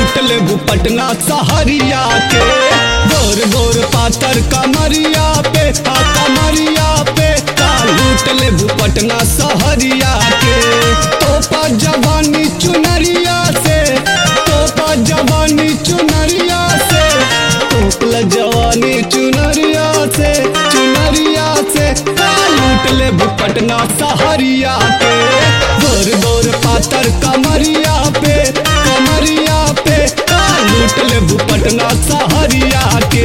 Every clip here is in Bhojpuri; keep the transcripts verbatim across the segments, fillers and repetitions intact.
लूट लेबू पटना सहरिया के। गोर गोर पातर कमरिया पे आ कमरिया पे का लूट लेबू पटना सहरिया के। तोपा जवानी चुनरिया से तोपा जवानी चुनरिया से तोपला जवानी चुनरिया से चुनरिया से का लूट लेबू पटना सहरिया के। गोर गोर पातर कमरिया पे कमरिया पे का लूट लेबू पटना सहरिया के।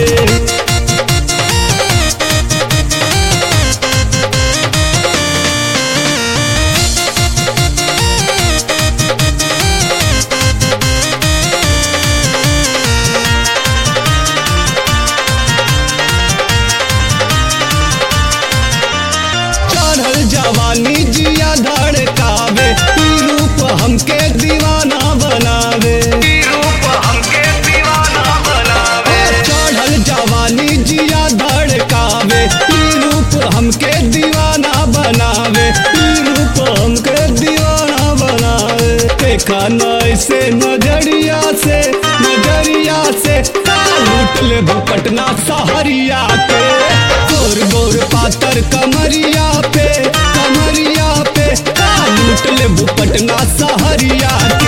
जवानी जिया धड़कावे ई रूप हमके दीवाना बनावे ई रूप हमके दीवाना बनावे। चढ़ल जवानी जिया धड़कावे ई रूप हमके दीवाना बनावे ई रूप हमके दीवाना बनावे। देखा न से नजरिया से नजरिया से लूट लेबू पटना सहरिया के। गोर गोर पातर कमरिया पे कमरिया पे का लूट लेबू पटना सहरिया के।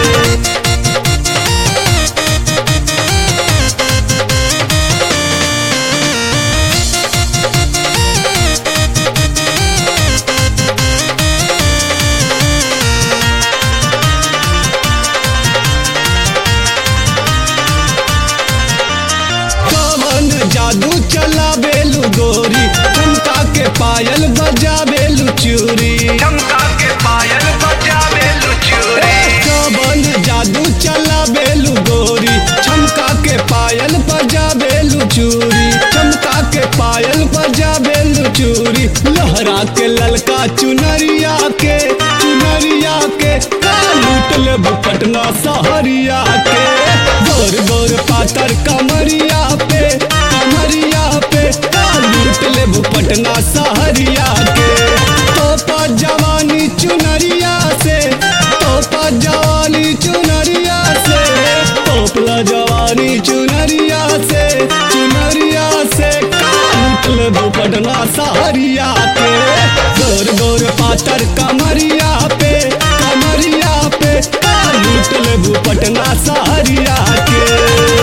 जादू चला बेलू गोरी चमका के पायल बजा बेलू चूरी चमका के पायल बजा बेलू चूरी। कवन जादू चला बेलू गोरी चमका के पायल बजा बेलू चूरी चमका के पायल बजा बेलू चूरी। लहरा के ललका चुनरिया के चुनरिया के का लूट लेबू पटना सहरिया के। गोर गोर पातर कमरिया पे कमरिया पे का लूट लेबू पटना सहरिया के। तोपा जवानी चुनरिया से तोपा जवानी चुनरिया से तोपला जवानी चुनरिया से चुनरिया से का लूट लेबू पटना सहरिया के। गोर गोर पातर कमरिया पे कमरिया पे का लूट लेबू पटना सहरिया के।